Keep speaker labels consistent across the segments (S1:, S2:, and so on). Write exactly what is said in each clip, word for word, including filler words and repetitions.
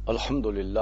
S1: الحمد للہ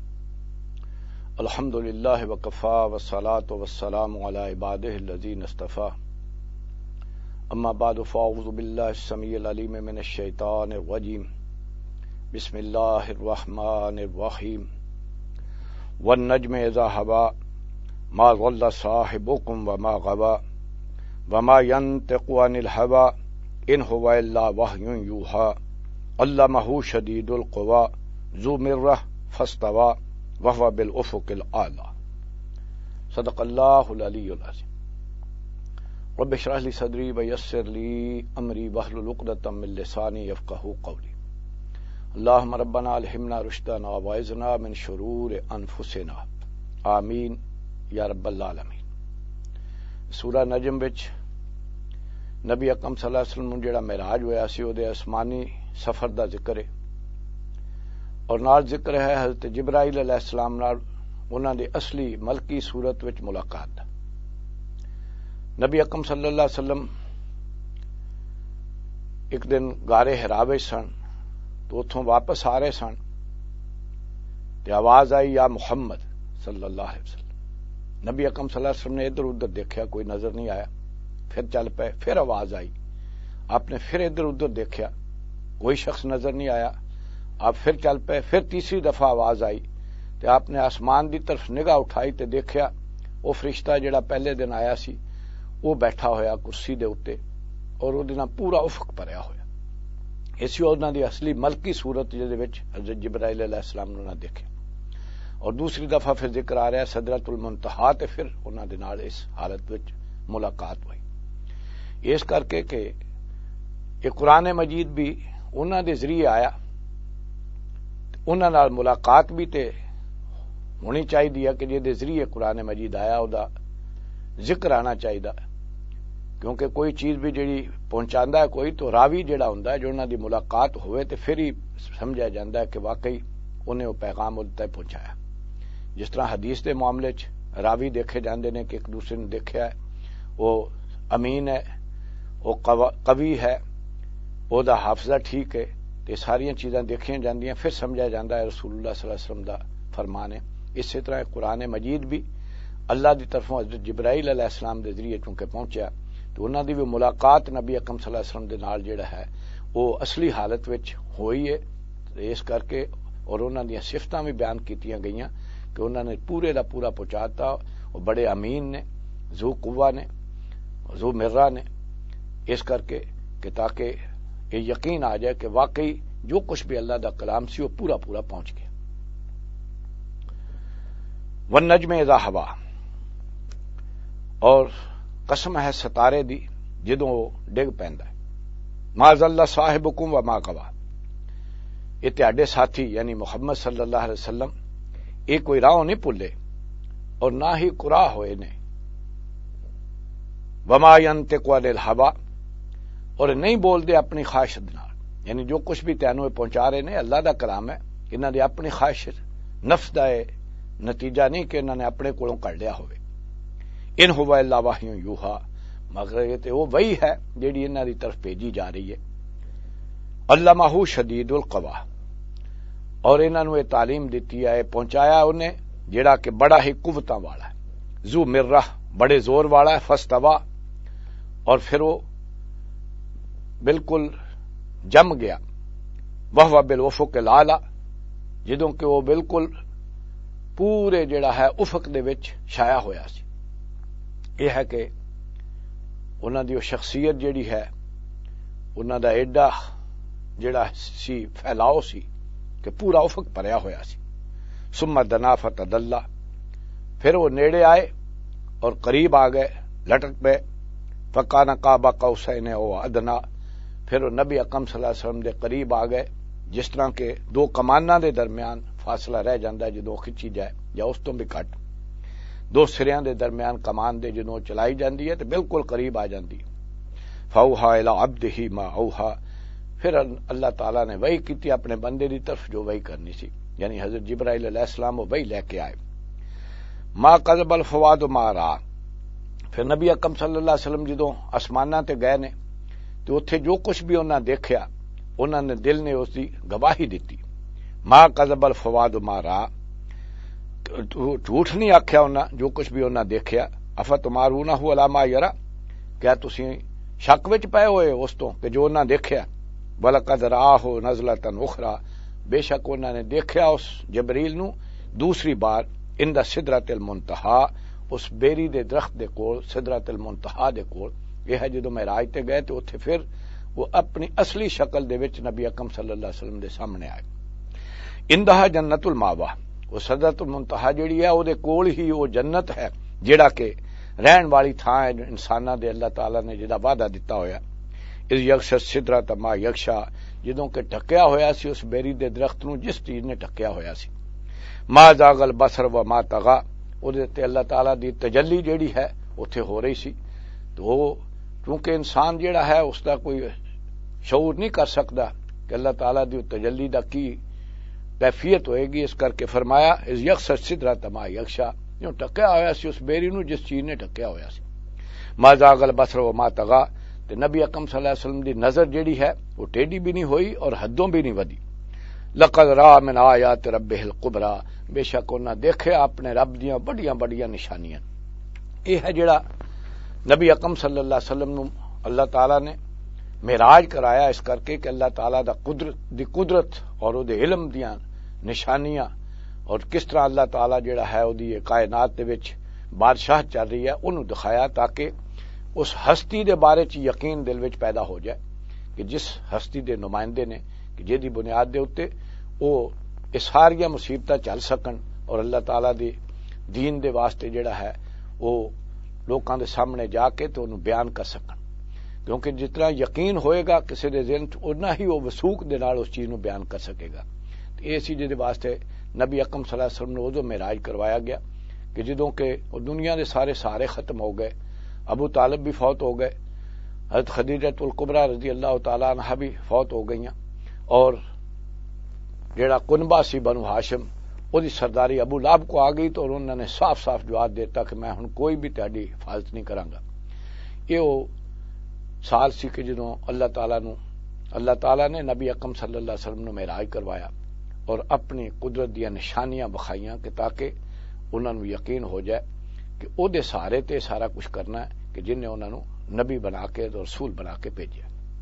S1: الحمد للہ وکفا والصلاۃ والسلام علی عبادہ الذین اصطفیٰ اما بعد فاعوذ باللہ السمیع العلیم من الشیطان الرجیم بسم اللہ الرحمن الرحیم والنجم اذا ہوا ما ضل صاحبکم وما غوا وما ينطق عن الهوى ان هو الا وحی یوحی علمہ شدید القوی ذو مرہ فاستوى وهو بالافق الاعلی صدق اللہ العلی العظیم رب اشرح لی صدری ویسر لی امری واحلل عقدۃ من لسانی یفقہوا قولی اللہم ربنا الہمنا رشدنا واعذنا من شرور انفسنا آمین یا رب العالمین۔ سورہ نجم وچ نبی اکرم صلی اللہ علیہ وسلم جڑا معراج ہویا سی او دے آسمانی سفر دا ذکر ہے، اور نال ذکر ہے حضرت جبرائیل علیہ السلام نال انہاں دی اصلی ملکی صورت وچ ملاقات دا۔ نبی اکرم صلی اللہ علیہ وسلم ایک دن غار حرا وچ سن تو اتھوں واپس آ رہے سن تے آواز آئی یا محمد صلی اللہ علیہ وسلم۔ نبی اکرم صلی اللہ علیہ وسلم نے ادھر ادھر دیکھا، کوئی نظر نہیں آیا، پھر چل پے، پھر آواز آئی، آپ نے پھر ادھر ادھر دیکھا، کوئی شخص نظر نہیں آیا، آپ پھر چل پے، پھر تیسری دفعہ آواز آئی تے آپ نے آسمان دی طرف نگاہ اٹھائی تے دیکھا وہ فرشتہ جڑا پہلے دن آیا سی وہ بیٹھا ہویا کرسی دے اوتے اور وہ دن پورا افق بھریا ہویا۔ اسی انہاں دی اصلی ملکی صورت جدے وچ حضرت جبرائیل علیہ السلام نے دیکھا، اور دوسری دفعہ پھر ذکر آ رہا ہے سدرۃ المنتہا تے پھر انہاں دے نال اس حالت وچ ملاقات ہوئی۔ اس کر کے کہ یہ قرآن مجید بھی انہاں دے ذریعے آیا، انہاں نال ملاقات بھی تے ہونی چاہیے کہ جے دے ذریعے قرآن مجید آیا او دا ذکر آنا چاہیے، کیونکہ کوئی چیز بھی جڑی پہنچاندا ہے کوئی تو راوی جڑا ہوندا ہے جو انہاں دی ملاقات ہوئے تے پھر ہی سمجھا جاندا ہے کہ واقعی انہیں وہ پیغام اُن تک پہنچایا۔ جس طرح حدیث دے معاملے چ راوی دیکھے جاندے نے کہ ایک دوسرے نے دیکھا ہے، وہ امین ہے، وہ قوی ہے، وہ دا حافظہ ٹھیک ہے، تے ساری چیزاں دیکھیاں جاندیاں، پھر سمجھا جاندا ہے رسول اللہ صلی اللہ علیہ وسلم دا فرمان ہے۔ اسی طرح قرآن مجید بھی اللہ دی طرفوں حضرت جبرائیل علیہ السلام دے ذریعے چونکہ پہنچیا تو انہاں دی بھی ملاقات نبی اکرم صلی اللہ علیہ وسلم دے نال جڑا ہے وہ اصلی حالت وچ ہوئی ہے، اس کر کے اور انہاں دی صفتاں بھی بیان کیتیاں گئیاں کہ انہاں نے پورے دا پورا پہنچاتا، وہ بڑے امین نے، ذو قوہ نے، ذو مرہ نے، اس کر کے کہ تاکہ یہ یقین آ جائے کہ واقعی جو کچھ بھی اللہ دا کلام سی وہ پورا پورا پہنچ گیا۔ والنجم اذا ہوا، اور قسم ہے ستارے دی جدوں وہ ڈگ پیندا ہے، ما ضل صاحبکم وما غوا، یہ تہاڈے ساتھی یعنی محمد صلی اللہ علیہ وسلم یہ کوئی راہ نہیں بھولے اور نہ ہی گمراہ ہوئے نے، وما ينطق عن الهوى، اور نہیں بول دے اپنی خواہش نال، یعنی جو کچھ بھی تینوں پہنچا رہے نے اللہ دا کلام ہے، انہاں دی اپنی خواہش نفس دا نتیجہ نہیں کہ انہاں نے اپنے کولوں کر لیا ہوئے۔ ان هو الا وحی یوحی، مگر یہ تے وہ وحی ہے جیڑی انہاں دی طرف بھیجی جا رہی ہے۔ علمہ شدید القوی، اور انہاں نوں یہ تعلیم دیتی ہے، پہنچایا انہیں جیڑا کہ بڑا ہی قوتاں والا ہے، ذو مرہ بڑے زور والا ہے، فاستوی، اور پھر وہ بالکل جم گیا، وہو بالافق الاعلی، جدوں کہ وہ بالکل پورے جڑا ہے افق دے وچ چھایا ہویا سی۔ یہ ہے کہ انہاں دی شخصیت جڑی ہے انہاں دا ایڈا جڑا سی پھیلاؤ سی کہ پورا افق بھریا ہویا سی۔ ثم دنا فتدلی، پھر وہ نیڑے آئے اور قریب آ گئے، لٹک پے، فکان قاب قوسین او ادنا، پھر وہ نبی اکرم صلی اللہ علیہ وسلم دے قریب آ گئے، جس طرح کہ دو کماناں دے درمیان فاصلہ رہ جاندا ہے جدوں کھچی جائے یا اس تو بھی کٹ، دو سریاں دے درمیان کمان دے جدوں چلائی جاندی ہے تو بالکل قریب آ جاندی۔ فاوحا الی عبدہ ما اوحا، پھر اللہ تعالیٰ نے وحی کیتی اپنے بندے دی طرف جو وحی کرنی سی، یعنی حضرت جبرائیل علیہ السلام وہ وحی لے کے آئے۔ ما کذب الفؤاد ما رأى، پھر نبی اکرم صلی اللہ علیہ وسلم جدوں آسماناں تے گئے نے تو اتھے جو کچھ بھی انہاں دیکھیا انہاں نے دل نے اس دی گواہی دیتی، ما کذب الفؤاد ما را، جھوٹ نہیں آکھیا انہاں جو کچھ بھی انہاں دیکھیا. افتمارونہ علی ما یرا، کیا تسی شک وچ پئے ہوئے اس تو کہ جو انہاں دیکھیا. وَلَقَدْ رَآهُ نَزْلَةً أُخْرَى، بے شک انہوں نے دیکھا اس جبریل نو دوسری بار عند سدرۃ المنتہا، اس بیری دے درخت دے کول، سدرۃ المنتہا دے کول. یہ ہے جدو معراج تے گئے تو اتھے پھر وہ اپنی اصلی شکل دے وچ نبی اکرم صلی اللہ علیہ وسلم دے سامنے آئے. اندہا جنت الماوا، وہ سدرۃ المنتہا جیڑی ہے او دے کول ہی وہ جنت ہے جیڑا کہ رہن والی تھاں ہے انساناں دے اللہ تعالی نے جدا وعدہ دتا ہویا. اس یکشا سدرۃ ما یکشا، جدوں کہ ٹکیا ہویا سی اس بیری دے درخت نو جس چیز نے ٹکیا ہویا سی. ما زاغ البصر و ما طغى، او دے تے اللہ تعالی دی تجلی جیڑی ہے اوتھے ہو رہی سی. تو کیونکہ انسان جیڑا ہے اس دا کوئی شعور نہیں کر سکتا کہ اللہ تعالی دی تجلی دا کی کیفیت ہوئے گی، اس کر کے فرمایا اس یکشا سدرۃ ما یکشا، جو ٹکیا ہویا سی اس بیری نو جس چیز نے ٹکیا ہویا سی. ما زاغ البصر و ما طغى، تے نبی اکرم صلی اللہ علیہ وسلم دی نظر جیڑی ہے وہ ٹیڑھی بھی نہیں ہوئی اور حدوں بھی نہیں ودی. لقد را من آیات ربہ الکبریٰ، بے شک انہاں دیکھے اپنے رب دیاں بڑیاں بڑیاں نشانیاں. یہ ہے جڑا نبی اکرم صلی اللہ علیہ وسلم نو اللہ تعالی نے معراج کرایا اس کر کے کہ اللہ تعالی دا قدرت دی قدرت اور او دے علم دیاں نشانیاں، اور کس طرح اللہ تعالی جڑا ہے او دی کائنات دے وچ بادشاہ چل رہی ہے انہوں دکھایا، تاکہ اس ہستی دے بارے چ یقین دل وچ پیدا ہو جائے کہ جس ہستی دے نمائندے نے کہ جہدی بنیاد دے اوتے او یہ ساریاں مصیبتاں چل سکن اور اللہ تعالی دی دین دے واسطے جڑا ہے وہ لوکاں دے سامنے جا کے تو انہوں بیان کر سکن. کیونکہ جتنا یقین ہوئے گا کسی دے ذہن اتنا ہی وہ وثوق دے نال اس چیز نو بیان کر سکے گا. یہ سی جہدے واسطے نبی اکرم صلی اللہ علیہ وسلم نے ادو معراج کروایا گیا کہ جدوں کہ دنیا دے سارے سارے ختم ہو گئے، ابو طالب بھی فوت ہو گئے، حضرت خدیجہ الکبریٰ رضی اللہ تعالی عنہا بھی فوت ہو گئیاں، اور جڑا کنبہ سی بنو ہاشم وہ دی سرداری ابو لہب کو آ گئی، تو انہوں نے صاف صاف جواب دیتا کہ میں ہن کوئی بھی تہاڈی حفاظت نہیں کراں گا. یہ وہ سال سی کہ جدوں اللہ تعالیٰ نو اللہ تعالیٰ نے نبی اکرم صلی اللہ علیہ وسلم نو معراج کروایا اور اپنی قدرت دیا نشانیاں بخائیاں کہ تاکہ انہوں نے یقین ہو جائے کہ او دے سہارے تے سارا کچھ کرنا ہے کہ جن نے انہوں نے نبی بنا کے اور رسول بنا کے بھیجا.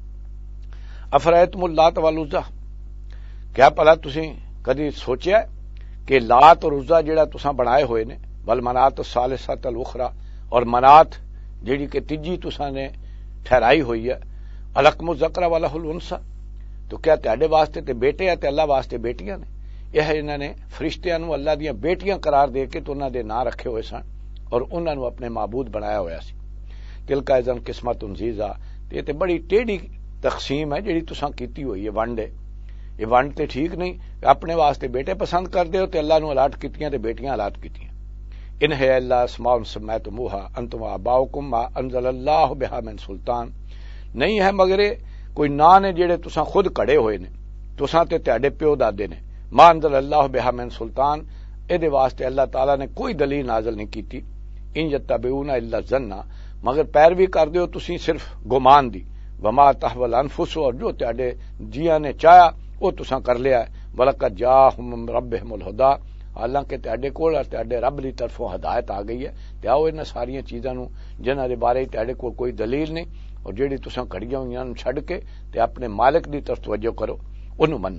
S1: افرایتم اللات والعزیٰ، کیا پلا تسی کدی سوچیا کہ لات اور عزیٰ جڑا تساں بنائے ہوئے نے، والمنات الثالثۃ الاخری، اور منات جڑی کہ تیجی تساں نے ٹھہرائی ہوئی ہے، الکم الذکر ولہ الانثی، تو کیا تہاڈے واسطے تے بیٹے ہیں تے اللہ واسطے بیٹیاں نے؟ یہ ہے انہوں نے فرشتیاں نو اللہ دیاں بیٹیاں قرار دے کے تو انہاں دے نام رکھے ہوئے سن اور انہاں نو اپنے معبود بنایا ہویا سی. تلک اذن قسمت ضیزا، یہ تے بڑی ٹیڑھی تقسیم ہے جڑی تساں کیتی ہوئی ہے، ونڈ ہے. یہ ونڈ تے ٹھیک نہیں، اپنے واسطے بیٹے پسند کر دے ہو تے اللہ نو الاٹ کیتیاں تے بیٹیاں الاٹ کیتیاں. ان ہے اللہ اسماء سمیتموہا انتم وآباؤکم ما انزل اللہ بہا من سلطان، نہیں ہے مگر کوئی نا نے جڑے تساں خود کڑے ہوئے نے، تساں تے تہاڈے پیو دادے نے. ما انزل اللہ بہا من سلطان، اے دے واسطے اللہ تعالیٰ نے کوئی دلیل نازل نہیں کیتی. ان یتبعون الا الظن، مگر پیروی کر دیو تسی صرف گمان دی. وما تحوی الانفس، اور جو تہاڈے جیاں نے چاہیا وہ تساں کر لیا ہے. ولقد جاءہم من ربہم الہدی، حالانکہ تہاڈے کول اور تہاڈے رب دی طرفوں ہدایت آ گئی ہے. تے آؤ انہاں ساریاں چیزاں نو جنہاں دے بارے تہاڈے کول کوئی دلیل نہیں اور جیڑی تساں کھڑیاں ہوئیاں نوں چھڈ کے تے اپنے مالک دی طرف توجہ کرو، انہوں منو.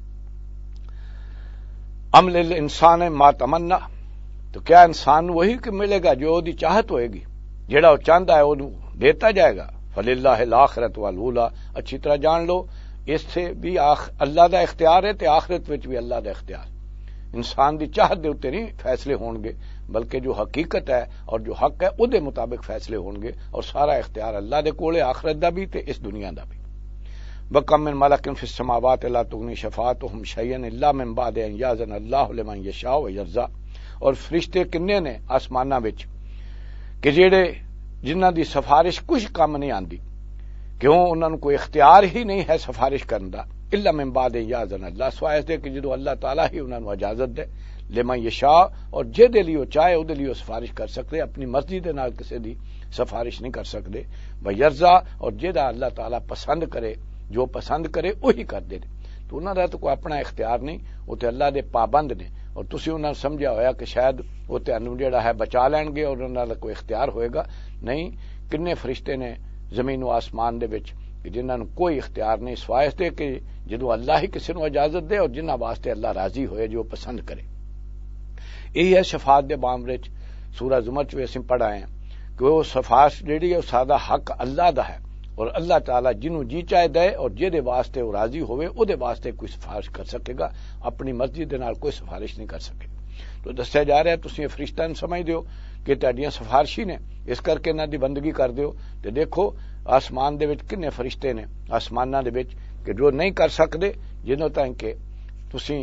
S1: ام للانسان ما تمنا، تو کیا انسان وہی کہ ملے گا جو دی چاہت ہوئے گی، جیڑا وہ چاہتا ہے وہ دیتا جائے گا. فللہ الاخرۃ والاولی، اچھی طرح جان لو اس سے بھی آخ اللہ دا اختیار ہے تے آخرت وچ بھی اللہ دا اختیار. انسان دی چاہت دے اوتے نہیں فیصلے ہون گے، بلکہ جو حقیقت ہے اور جو حق ہے او دے مطابق فیصلے ہون گے، اور سارا اختیار اللہ دے کول ہے، آخرت دا بھی تے اس دنیا دا بھی. وَكَم مِّن مَلَكٍ فِي السَّمَاوَاتِ لَا تُغْنِي شَفَاعَتُهُمْ شَيْئًا إِلَّا مِن بَعْدِ أَن يَأْذَنَ اللَّهُ لِمَن يَشَاءُ وَيَرْضَىٰ، اور فرشتے کنے نے آسماناں وچ کہ جڑے جنہاں دی سفارش کچھ کم نہیں آندی، کیوں انہاں نوں کوئی اختیار ہی نہیں ہے سفارش کرن دا. الا من بعد یاذن اللہ، سوائے اس دے کہ جدوں اللہ تعالیٰ ہی انہاں نوں اجازت دے. لمن یشاء، اور جے دے لیے چاہے او دے لیے سفارش کر سکتے، اپنی مرضی دے نال کسے دی سفارش نہیں کر سکتے. ویرضا، اور جے دا اللہ تعالیٰ پسند کرے، جو پسند کرے وہی کر دے. تو تو انہاں دا تو کوئی اپنا اختیار نہیں، وہ تے اللہ دے پابند نے، اور تسی انہاں نے سمجھا ہویا کہ شاید وہ تانوں جڑا ہے بچا لین گے اور انہاں دا کوئی اختیار ہوئے گا، نہیں۔ کنے فرشتے نے زمین و آسمان دے وچ جنہاں نوں کوئی اختیار نہیں سوائے اس تے کہ جدوں اللہ ہی کسی نوں اجازت دے اور جنہاں واسطے اللہ راضی ہوئے جو پسند کرے۔ یہی ہے شفاعت دے معاملے چ سورہ زمر چ اسی پڑھا ہے کہ وہ شفاعت جڑی ہے سادہ حق اللہ دا ہے، اور اللہ تعالی جنوں جی چاہے دے اور جہدے واسطے وہ راضی ہوئے او دے واسطے کوئی سفارش کر سکے گا، اپنی مرضی دے نال کوئی سفارش نہیں کر سکے۔ تو دسیا جا رہا ہے تسی فرشتہ نوں سمجھ دیو کہ تہاڈیاں سفارشی نے، اس کر کے انہاں دی بندگی کر دیو۔ تے دیکھو آسمان دے وچ کنے فرشتے نے آسماناں دے وچ کہ جو نہیں کر سکدے، جنہوں تک کہ تسی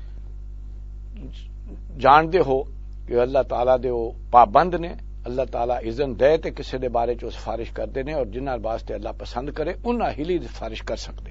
S1: جاندے ہو کہ اللہ تعالیٰ دے وہ پابند نے، اللہ تعالیٰ اذن دے تے کسی دے بارے چ سفارش کردے نے، اور جنہاں واسطے اللہ پسند کرے انہاں ہی لی سفارش کر سکدے۔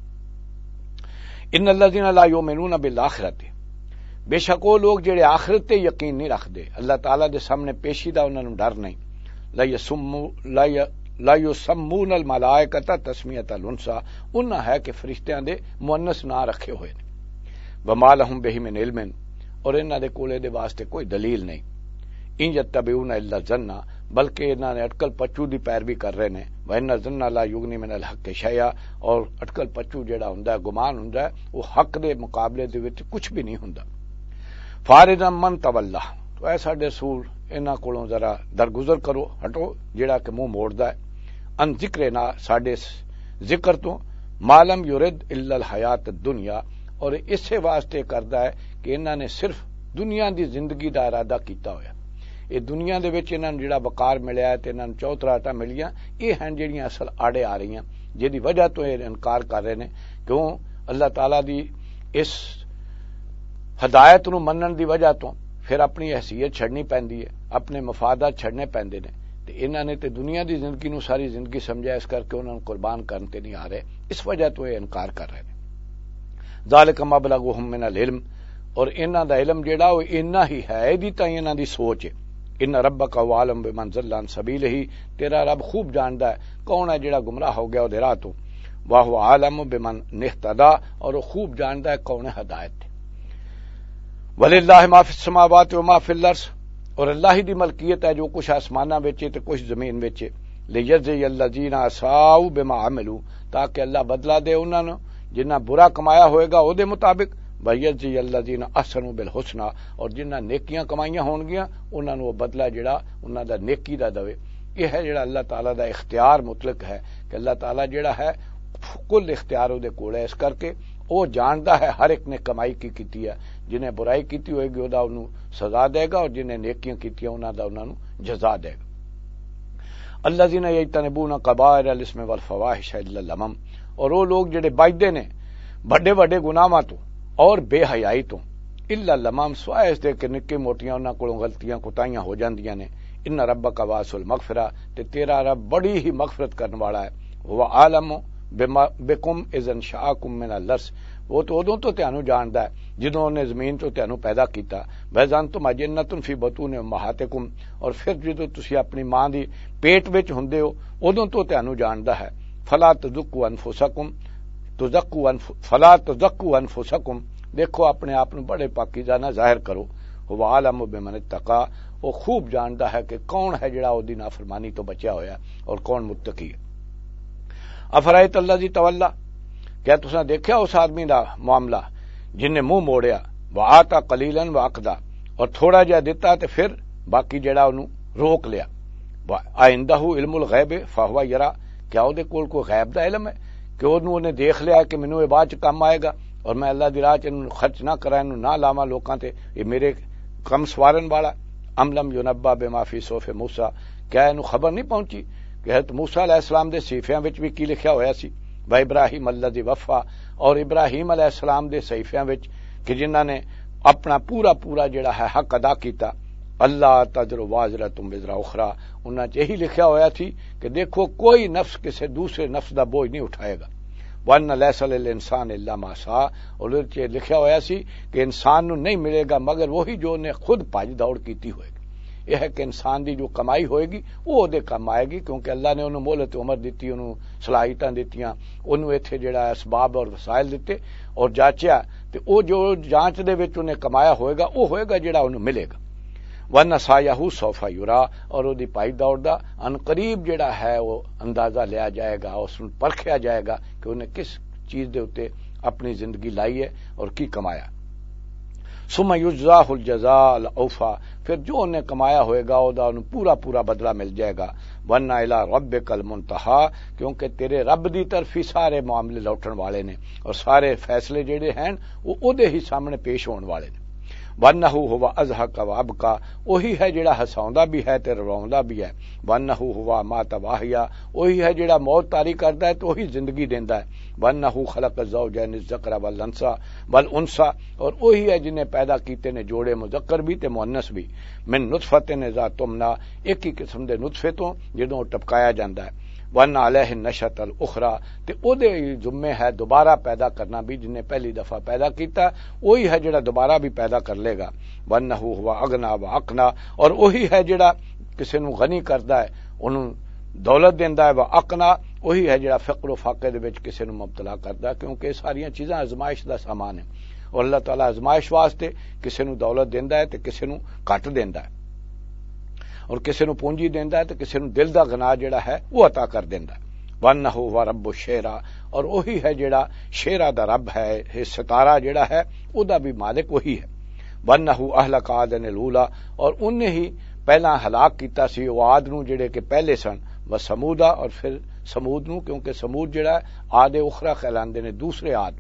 S1: ان الذین لا یؤمنون بالآخرۃ، بے شک وہ لوگ جڑے آخرت تے یقین نہیں رکھدے، اللہ تعالیٰ دے سامنے پیشی دا انہاں نوں ڈر نہیں۔ لا یسمو لا ی لا یسمون الملائکۃ تسمیۃ الانثی، انہاں ہے کہ فرشتیاں دے مؤنث نام رکھے ہوئے نے۔ وما لہم بہ من علم، اور انہاں دے کولے دے واسطے کوئی دلیل نہیں۔ ان یتبعون الا الظن، بلکہ انہاں نے اٹکل پچو دی پیروی کر رہے نے۔ وان الظن لا یغنی من الحق شیئا، اور اٹکل پچو جڑا ہوندا ہے گمان ہوندا ہے وہ حق دے مقابلے دے وچ کچھ بھی نہیں ہوندا۔ فارض من تولا، تو اے ساڈے رسول انہاں کولوں ذرا درگزر کرو، ہٹو جڑا کہ منہ موڑدا ہے، ان ذکرنا ساڈے ذکر تو، معلوم یرد الا الحیات الدنیا، اور اسے واسطے کردا ہے کہ انہاں نے صرف دنیا دی زندگی دا ارادہ کیتا ہویا۔ یہ دنیا دے وچ انہاں نوں جڑا وقار ملیا ہے تے انہاں نوں چوتراہٹاں ملیاں، یہ ہیں جڑیاں اصل آڑے آ رہی ہیں، جدی وجہ تو یہ انکار کر رہے نے، کیوں اللہ تعالیٰ دی اس ہدایت نو منن دی وجہ تو پھر اپنی حیثیت چھڑنی پیندی ہے، اپنے مفادات چھڑنے پیندے نے، تے انہاں نے تے دنیا دی زندگی نو ساری زندگی سمجھا، اس کر کے انہاں نوں قربان کرن تے نہیں آ رہے، اس وجہ تو یہ انکار کر رہے ہیں۔ ذالک مبلغہم من العلم، اور انہاں دا علم جڑا وہ اتنا ہی ہے، ایدی تائیں انہاں دی سوچ ہے۔ ان ربک هو عالم بمن ضل عن سبیلہ، تیرا رب خوب جاندا ہے کون ہے جڑا گمراہ ہو گیا او دے راہ تو، وہو عالم بمن اہتدی، اور وہ خوب جاندا ہے کون ہے ہدایت۔ وللہ ما فی السماوات و ما فی الارض، اور اللہ ہی دی ملکیت ہے جو کچھ آسماناں وچ تے کچھ زمین وچ، لیجزی الذین اساءوا بما عملوا، تاکہ اللہ بدلہ دے انہاں نوں جنہاں برا کمایا ہوئے گا او دے مطابق، وَيَجْزِيَ الَّذِينَ أَحْسَنُوا بِالْحُسْنَى، اور جنہاں نیکیاں کمائیاں ہون گیاں انہاں نوں وہ بدلہ جڑا انہاں دا نیکی دا دے۔ یہ ہے جڑا اللہ تعالیٰ دا اختیار مطلق ہے کہ اللہ تعالیٰ جڑا ہے کل اختیار دے کول ہے، اس کر کے وہ جاندا ہے ہر ایک نے کمائی کی کیتی ہے، جنہیں برائی کیتی ہوئے گی او دا انہوں سزا دے گا، اور جنہیں نیکیاں کیتی انہاں دا انہاں نوں جزا دے گا۔ الذین یجتنبون کبائر الاسم والفواحش الا اللمم، اور وہ لوگ جڑے بچدے نے بڑے بڑے گناہاں تو اور بے حیائی تو، الا اللمم سوائے اس دے کہ نکی موٹیاں انہاں کولوں غلطیاں کوتاہیاں ہو جاندیاں نے۔ ان ربک واسع المغفرہ، تے تیرا رب بڑی ہی مغفرت کرنے والا ہے۔ وہ عالم بکم اذ انشاکم من الارض، وہ تو ادوں تو تانوں جاندا ہے جدوں نے زمین تو تانوں پیدا کیتا، وَإِذْ اجنۃ فی بطون امہاتکم، اور پھر جدوں تسی اپنی ماں دی پیٹ وچ ہوندے ہو ادوں تو تانوں جاندا ہے۔ فلا تزکوا انفسکم تزکوا انف فلا تزکوا انفسکم، دیکھو اپنے آپ نوں بڑے پاکیزہ نہ ظاہر کرو۔ وہ عالم بمن اتقی، وہ خوب جاندا ہے کہ کون ہے جڑا اودی نافرمانی تو بچیا ہویا اور کون متقی ہے۔ افرائیت الذی تولی، کیا تساں دیکھیا اس آدمی دا معاملہ جن نے منہ موڑیا، وآتا قلیلا واقدا، اور تھوڑا جہا دیتا تے پھر باقی جڑا انہوں روک لیا۔ آئندہ علم الغیب فہو یرا، کیا او دے کول کوئی غیب دا علم ہے کہ انہوں نے دیکھ لیا کہ مینوں یہ بعد چ کام آئے گا اور میں اللہ دی راہ چ خرچ نہ کرا، انہوں نہ لاواں لوکاں تے، یہ میرے کم سوارن والا۔ ام لم ینبأ بما فی صحف موسیٰ، کیا انہوں خبر نہیں پہنچی کہ حضرت موسیٰ علیہ السلام دے صحیفیاں وچ بھی کی لکھیا ہویا سی، و ابراہیم الذی وفا، اور ابراہیم علیہ السلام دے صحیفیاں وچ کہ جنہاں نے اپنا پورا پورا جڑا ہے حق ادا کیتا۔ اللہ تزر وازرۃ وزر اخری، انہاں چ یہی لکھیا ہویا تھی کہ دیکھو کوئی نفس کسی دوسرے نفس دا بوجھ نہیں اٹھائے گا۔ وَأَنَّ لَيْسَ لِلْإِنسَانِ إِلَّا مَا سَعَىٰ، اور اس چ لکھیا ہویا سی کہ انسان نو نہیں ملے گا مگر وہی جو نے خود بھاج دوڑ کیتی ہوئے گی۔ یہ ہے کہ انسان دی جو کمائی ہوئے گی وہ دے کم آئے گی، کیونکہ اللہ نے انہوں مہلت عمر دیتی، انہوں صلاحیتاں دیتیاں، انہوں ایتھے جڑا اسباب اور وسائل دیتے اور جانچیا، تے او جو جانچ دے وچ انہیں کمایا ہوئے گا وہ ہوئے گا جڑا انہوں ملے گا۔ ورنہ سایہو سوفا یورا، اور وہ دی پائی دوڑ دا ان قریب جڑا ہے وہ اندازہ لیا جائے گا، اس کو پرکھیا جائے گا کہ انہیں کس چیز دے اوتے اپنی زندگی لائی ہے اور کی کمایا۔ ثم یجزاہ الجزاء الاوفا، پھر جو انہیں کمایا ہوئے گا وہ انہیں پورا پورا بدلہ مل جائے گا۔ ورنہ الی ربک المنتہا، کیونکہ تیرے رب دی طرف ہی سارے معاملے لوٹن والے نے اور سارے فیصلے جڑے ہیں وہ اودے ہی سامنے پیش ہون والے نے۔ وَأَنَّهُ هُوَ أَضْحَكَ وَأَبْكَىٰ، وہی ہے جڑا ہساوندا بھی ہے تے رواوندا بھی ہے۔ وَأَنَّهُ هُوَ أَمَاتَ وَأَحْيَا، وہی ہے جڑا موت طاری کردا ہے تو وہی زندگی دیندا ہے۔ وَأَنَّهُ خَلَقَ الزَّوْجَيْنِ الذَّكَرَ وَالْأُنثَىٰ وَالْأُنثَىٰ، اور وہی ہے جن نے پیدا کیتے نے جوڑے مذکر بھی تے مؤنث بھی۔ من نطفۃ اذا تمنى، ایک ہی قسم دے نطفے تو جدوں ٹپکایا جاندا ہے۔ وَأَنَّ عَلَيْهِ النَّشْأَةَ الْأُخْرَىٰ، تے او دے ذمے ہے دوبارہ پیدا کرنا بھی، جن نے پہلی دفعہ پیدا کیتا وہی ہے جڑا دوبارہ بھی پیدا کر لے گا۔ وَأَنَّهُ هُوَ أَغْنَىٰ وَأَقْنَىٰ، اور وہی ہے جڑا کسی نو غنی کردا ہے، انہوں دولت دیندا ہے۔ وَأَقْنَىٰ، وہی ہے جڑا فقر و فاقے دے وچ کسی نو مبتلا کردا ہے، کیونکہ یہ ساری چیزاں آزمائش دا سامان ہے، اور اللہ تعالیٰ آزمائش واسطے کسی نو دولت دیندا ہے تے کسی نو گھٹ دیندا ہے، اور کسی نو پونجی دیندا ہے تے کسی نو دل دا غنا جڑا ہے وہ عطا کر دیندا ہے۔ وَأَنَّهُ هُوَ رَبُّ الشِّعْرَىٰ، اور وہی ہے جڑا شیرا دا رب ہے، یہ ستارہ جڑا ہے او دا بھی مالک وہی ہے۔ وَأَنَّهُ أَهْلَكَ عَادًا الْأُولَىٰ، اور انہیں ہی پہلا ہلاک کیتا سی وہ عاد نو جڑے کہ پہلے سن، وَثَمُودَ، اور پھر سمود نو، کیونکہ سمود جڑا ہے عاد اخرى کہلاندے نے، دوسرے عاد۔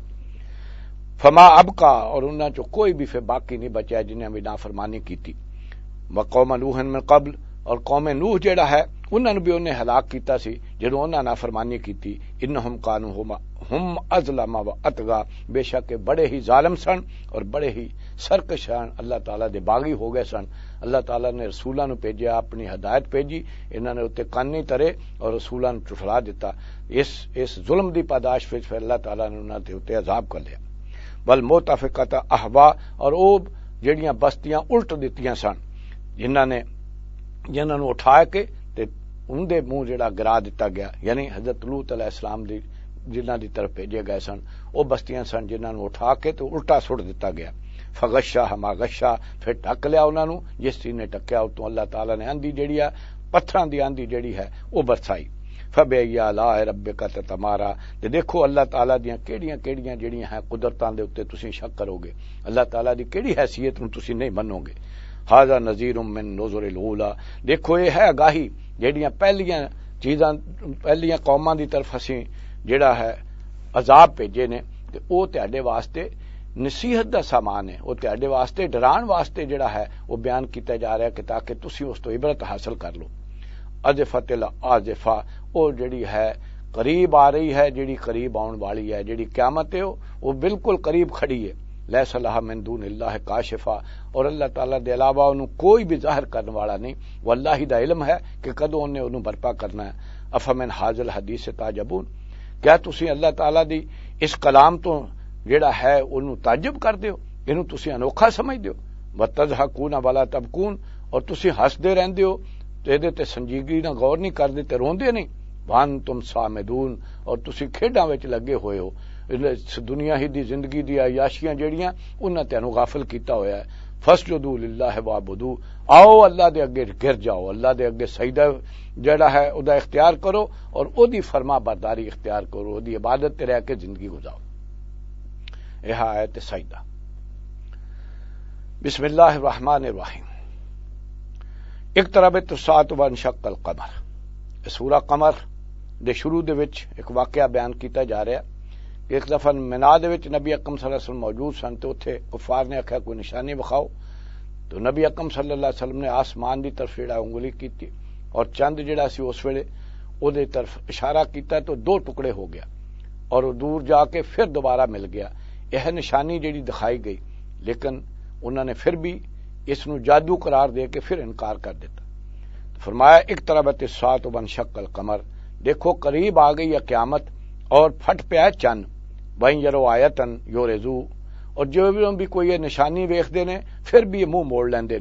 S1: فما ابقا، اور انہاں چو کوئی بھی پھر باقی نہیں بچا جنہیں بھی نافرمانی کیتی۔ وقوم نوح من قبل، اور قوم نوح جڑا ہے انہوں نے بھی انہیں ہلاک کیتا سی جدوں انہاں نافرمانی کیتی۔ انہم کانوا ہم اظلم و اطغى، بے شک بڑے ہی ظالم سن اور بڑے ہی سرکش سن، اللہ تعالیٰ دے باغی ہو گئے سن۔ اللہ تعالیٰ نے رسولاں نو بھیجیا، اپنی ہدایت بھیجی، انہاں نے اتنے کان نہیں ترے اور رسولاں نو ٹھٹلا دیتا۔ اس اس ظلم دی پاداش وچ پھر اللہ تعالیٰ نے انہاں تے اتنے عذاب کر لیا۔ والمؤتفقۃ اہوا، اور او جڑیاں بستیاں الٹ دتیاں سن، جنہاں نے جنہاں نو اٹھا کے تے ان دے منہ جڑا گرا دیتا گیا، یعنی حضرت لوط علیہ السلام دی جنہاں دی طرف بھیجے گئے سن، او بستیاں سن جنہاں نو اٹھا کے تو الٹا سٹ دیتا گیا۔ فغشاها ما غشا، پھر ڈھک لیا انہاں نو جس چیز نے ڈکیا، تو اللہ تعالیٰ نے آندھی جڑی ہے پتھراں دی آندھی جڑی ہے وہ برسائی۔ فبأي آلاء ربك تتمارا، تے دیکھو اللہ تعالیٰ دیاں کیڑیاں کیڑیاں جڑیاں ہیں قدرتاں دے اوتے تسی شک کرو گے، اللہ تعالیٰ دی کیڑی حیثیت نو تسی نہیں منو گے۔ ھذا نذیر من نذر الاولی، دیکھو یہ ہے آگاہی جڑیاں پہلیاں چیزاں پہلیاں قوماں دی طرف اسی جڑا ہے عذاب بھیجے نے، تے او تہاڈے واسطے نصیحت دا سامان ہے، وہ تہاڈے واسطے ڈران واسطے جڑا ہے وہ بیان کیتا جا رہا ہے کہ تاکہ تسی اس تو عبرت حاصل کر لو۔ ازفت الازفہ، وہ جڑی ہے قریب آ رہی ہے، جڑی قریب آن والی ہے، جڑی قیامت ہے وہ بالکل قریب کھڑی ہے۔ لیس لہا من دون اللہ کاشفہ، اور اللہ تعالیٰ دے علاوہ انہوں کوئی بھی ظاہر کرنے والا نہیں، واللہ دا علم ہے کہ کدوں انہیں انہوں برپا کرنا ہے۔ افمن حاضل حدیث تعجبون، کیا تسی اللہ تعالیٰ دی اس کلام تو جڑا ہے انہوں تعجب کر دیو، انہوں تسی انوکھا سمجھ دیو۔ وتضحکون ولا تبکون، اور تسی ہس دے رہندے ہو تے دے تے سنجیدگی نہ غور نہیں کر دے تے روندے نہیں۔ وانتم صامدون، اور تسی کھیڈاں وچ لگے ہوئے ہو، دنیا ہی دی زندگی دی عیاشیاں جڑیاں انہاں تینوں غافل کیتا ہویا ہے۔ فسجدوا للہ وعبدوا، آؤ اللہ دے اگے گر جاؤ، اللہ دے اگے سجدہ جڑا ہے او دا اختیار کرو اور او دی فرما برداری اختیار کرو، او دی عبادت تے رہ کے زندگی گزارو۔ یہ آیت سجدہ۔ بسم اللہ الرحمن الرحیم۔ اقتربت الساعۃ وانشق القمر، سورہ قمر دے شروع دے وچ ایک واقعہ بیان کیتا جا رہا ہے کہ ایک دفعہ مینا دے وچ نبی اکرم صلی اللہ علیہ وسلم موجود سن، تے اوتھے کفار نے آکھیا کوئی نشانی بخاؤ، تو نبی اکرم صلی اللہ علیہ وسلم نے آسمان دی طرف جڑا انگلی کیتی اور چند جڑا سی اس ویلے او دے طرف اشارہ کیتا تو دو ٹکڑے ہو گیا اور دور جا کے پھر دوبارہ مل گیا۔ یہ نشانی جڑی دکھائی گئی، لیکن انہوں نے پھر بھی اس نو جادو قرار دے کے پھر انکار کر دیتا۔ فرمایا اقتربت الساعۃ وانشق القمر، دیکھو قریب آ گئی ہے قیامت اور پھٹ پیا چند۔ وَإِن يَرَوْا آیَةً يُعْرِضُوا، اور جو بھی کوئی یہ نشانی ویکھدے نے پھر بھی منہ موڑ لیندے نے۔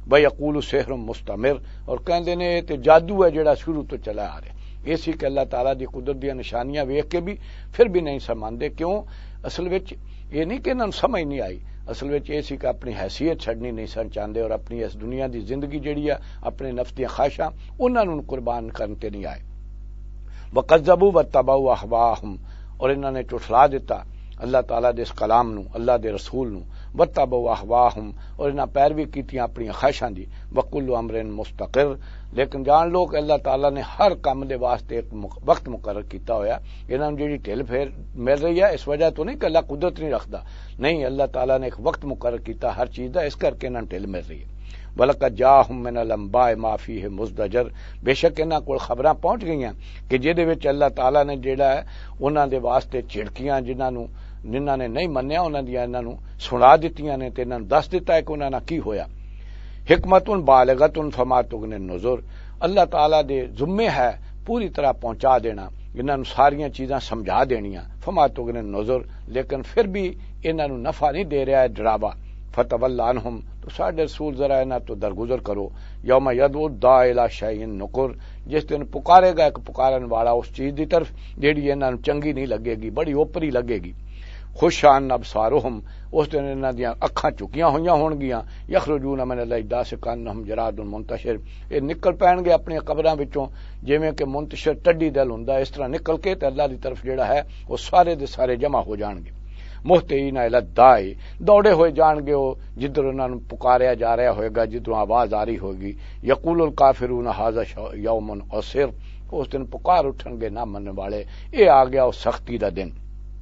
S1: وَيَقُولُ سِحْرٌ مُسْتَمِرٌ اور کہندے نے یہ تے جادو ہے جڑا شروع تو چلا آ رہا ہے. اسی کہ اللہ تعالیٰ دی قدرت دی نشانیاں ویکھ کے بھی پھر بھی نہیں سمجھتے. کیوں؟ اصل وچ یہ نہیں کہ انہاں نوں سمجھ نہیں آئی، اصل وچ یہ سی کہ اپنی حیثیت چھڈنی نہیں سن چاہتے اور اپنی اس دنیا دی زندگی جڑی ہے اپنے نفس دی خواہشاں انہاں نوں قربان کرن تے نہیں آئے. وَكَذَّبُوا وَاتَّبَعُوا أَهْوَاءَهُمْ اور انہوں نے ٹھٹلا دیتا اللہ تعالیٰ دے اس کلام نو، اللہ دے رسول نو. وَاتَّبَعُوا أَهْوَاءَهُمْ اور انہاں پیروی کیتی اپنی خواہشاں دی. وَكُلُّ أَمْرٍ مُسْتَقِرٌ لیکن جان لو کہ اللہ تعالیٰ نے ہر کام دے واسطے ایک وقت مقرر کیتا ہویا. انہاں جڑی ٹھل پھیر مل رہی ہے اس وجہ تو نہیں کہ اللہ قدرت نہیں رکھدا، نہیں، اللہ تعالیٰ نے ایک وقت مقرر کیتا ہر چیز دا، اس کر کے انہاں ٹھل مل رہی ہے. وَلَقَدْ جَاءَهُم مِّنَ الْأَنبَاءِ مَا فِيهِ مُزْدَجَرٌ بے شک انہاں کول خبراں پہنچ گئیاں کہ جہدے وچ اللہ تعالیٰ نے جڑا ہے انہاں دے واسطے چھڑکیاں جنہاں نوں جنہاں نے نہیں منیا انہاں دیاں انہاں نوں سنا دتیاں نے تے انہاں نوں دس دتا ہے کہ انہاں نال کی ہویا. حکمت بالغۃ فما تغنی النذر اللہ تعالیٰ دے ذمے ہے پوری طرح پہنچا دینا، انہاں نوں ساریاں چیزاں سمجھا دینیاں. فما تغنی النذر لیکن پھر بھی انہاں نوں نفع نہیں دے رہا ہے ڈراوا. فتول عنہم تو ساڈے رسول ذرا انہاں تو درگزر کرو. یوم یدعو الداعی الی شیء نکر جس دن پکارے گا ایک پکارن والا اس چیز دی طرف جیڑی انہاں نوں چنگی نہیں لگے گی، بڑی اوپری لگے گی. خوشان ابصارہم اس دن انہاں دیاں اکھاں چکیاں ہوئیاں ہون گیاں. یخرجون من الاجداث کانہم جراد منتشر یہ نکل پین گے اپنی قبراں وچوں جویں کہ منتشر ٹڈی دل ہوندا اس طرح نکل کے تے اللہ دی طرف جیڑا ہے وہ سارے دے سارے جمع ہو جان گے. محتین الی الداعی دوڑے ہوئے جان گے وہ جدھر انہاں نوں پکاریا جا رہا ہوئے گا، جدھروں آواز آ رہی ہوگی. یقول الکافرون ھذا یوم عسر اس دن پکار اٹھن گے نہ مننے والے اے آ گیا اس سختی دا دن.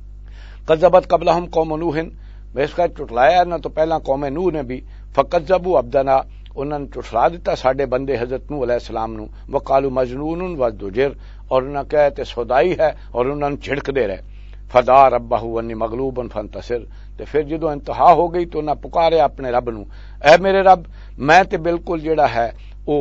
S1: کذبت قبلہم قوم نوح اس کا ٹٹلایا نہ تو پہلا قوم نوح نے بھی. فکذبوا عبدنا انہوں نے ٹٹلا دیتا ساڈے بندے حضرت نوح علیہ السلام نو. وقالوا مجنون وازدجر اور انہاں کہتے سودائی ہے اور انہوں نے چھڑک دے رہے. فدا ربہ انی مغلوب فانتصر تے پھر جدوں انتہا ہو گئی تو انہاں پکارے اپنے رب نو، اے میرے رب میں تے بالکل جڑا ہے او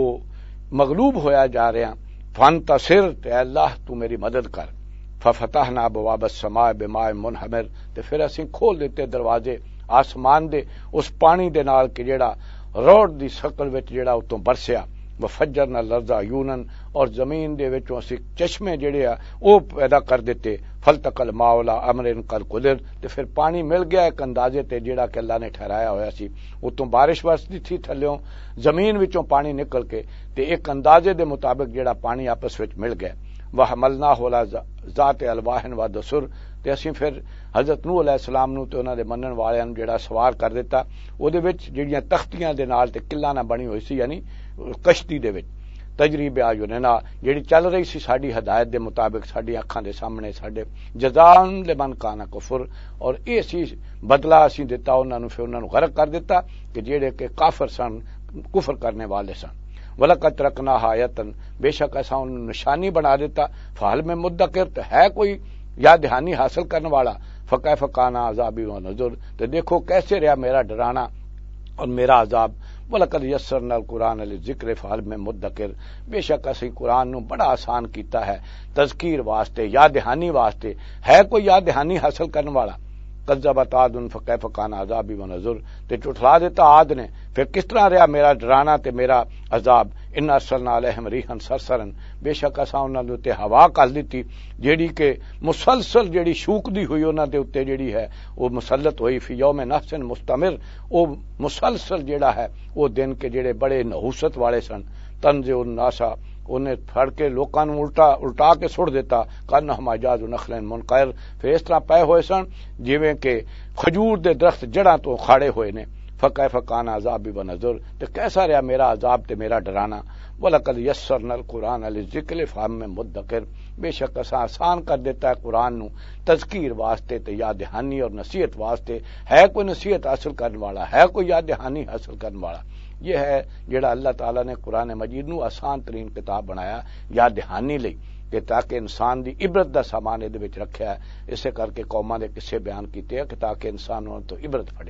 S1: مغلوب ہویا جا رہا. فانتصر تے اللہ تو میری مدد کر. ففتحنا ابواب السماء بماء منہمر تے پھر اسیں کھول دیتے دروازے آسمان دے اس پانی دے نال کہ جڑا روڑ دی شکل وچ جڑا اتوں برسیا. وفجرنا الارض عیونا اور زمین دے وچوں اسی چشمے جڑے آ او پیدا کر دیتے. فالتقى الماء على امر قد قدر تے پھر پانی مل گیا ایک اندازے تے جڑا کہ اللہ نے ٹھہرایا ہویا سی. اتوں بارش برسدی تھی تھلیوں زمین وچوں پانی نکل کے تے ایک اندازے دے مطابق جڑا پانی آپس وچ مل گیا. وحملناہ علی ذات الواح و دسر تے اسی پھر حضرت نوح علیہ السلام نو تے انہاں دے منن والیاں نوں جڑا سوار کر دیتا او دے وچ جڑیاں تختیاں دے نال تے قلعہ نہ بنی ہوئی سی یعنی کشتی دے وچ تجریب اعیننا جڑی چل رہی سی ساڈی ہدایت دے مطابق ساڈی اکھاں دے سامنے ساڈے جزاء لمن کان کفر اور اے سی بدلہ اسی دیتا انہاں نوں پھر انہاں نوں غرق کر دیتا کہ جڑے کہ کافر سن کفر کرنے والے سن. وَلَقَدْ تَرَكْنَاهَا آیَةً بے شک ایسا انہوں نشانی بنا دیتا. فَهَلْ مِن مُدَّکِرٍ تو ہے کوئی یاد دہانی حاصل کرنے والا. فَكَيْفَ كَانَ عَذَابِي وَنُذُرِ تو دیکھو کیسے رہا میرا ڈرانا اور میرا عذاب. وَلَقَدْ يَسَّرْنَا الْقُرْآنَ لِلذِّكْرِ فَهَلْ مِن مُدَّکِرٍ بے شک اسی قرآن نو بڑا آسان کیتا ہے تذکیر واسطے یاد دہانی واسطے. ہے کوئی یاد دہانی حاصل کرنے والا. کذبت عاد فکیف کان عذابی ونذر تے ٹھٹلا دیتا عاد نے پھر کس طرح رہا میرا ڈرانا تے میرا عذاب. ان ارسلنا علیہم ریحا صرصرا بے شک اساں انہاں دے تے ہوا کل دتی جیڑی کہ مسلسل جیڑی شوکدی ہوئی انہاں دے اوتے جیڑی ہے وہ مسلط ہوئی. فی یوم نحس مستمر او مسلسل جیڑا ہے وہ دن کے جیڑے بڑے نحوست والے سن. تنزع الناس انہیں پھڑ کے لوکاں نوں الٹا الٹا کے سٹ دیتا. کانہم اعجاز نخل منقعر پھر اس طرح پے ہوئے سن جویں کہ کھجور دے درخت جڑاں تو کھاڑے ہوئے نے. فکیف کان عذابی ونذر تو کیسا رہا میرا عذاب تے میرا ڈرانا. وَلَقَدْ يَسَّرْنَا الْقُرْآنَ لِلذِّكْرِ فَهَلْ مِن مُدَّکِرٍ بے شک اساں آسان کر دیتا ہے قرآن نو تذکیر واسطے تے یاد دہانی اور نصیحت واسطے. ہے کوئی نصیحت حاصل کرنے والا، ہے کوئی یاد دہانی حاصل کرنے والا. یہ ہے جڑا اللہ تعالیٰ نے قرآن مجید نو آسان ترین کتاب بنایا یاد دہانی لئی کہ تاکہ انسان دی عبرت دا سامان دے وچ رکھیا ہے. اسے کر کے قوماں دے قصے بیان کیتے ہیں کہ تاکہ انسان انہاں تو عبرت پھڑے.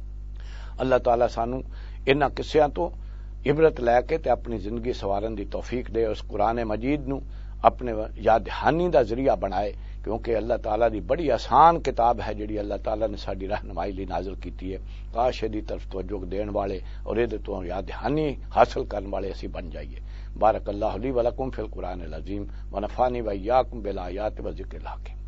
S1: اللہ تعالیٰ سانو انہاں قصیاں تو عبرت لے کے تے اپنی زندگی سوارن دی توفیق دے. اس قرآن مجید نو اپنے یاد دہانی دا ذریعہ بنائے کیونکہ اللہ تعالیٰ دی بڑی آسان کتاب ہے جڑی اللہ تعالیٰ نے ساری رہنمائی لی نازل کیتی ہے. کاش دی طرف توجہ دین والے اور یہ تو یاد دہانی حاصل کرنے والے اسی بن جائیے. بارک اللہ لی ولکم فی القرآن العظیم ونفعنی وإیاکم بالآیات و ذکر الحکیم.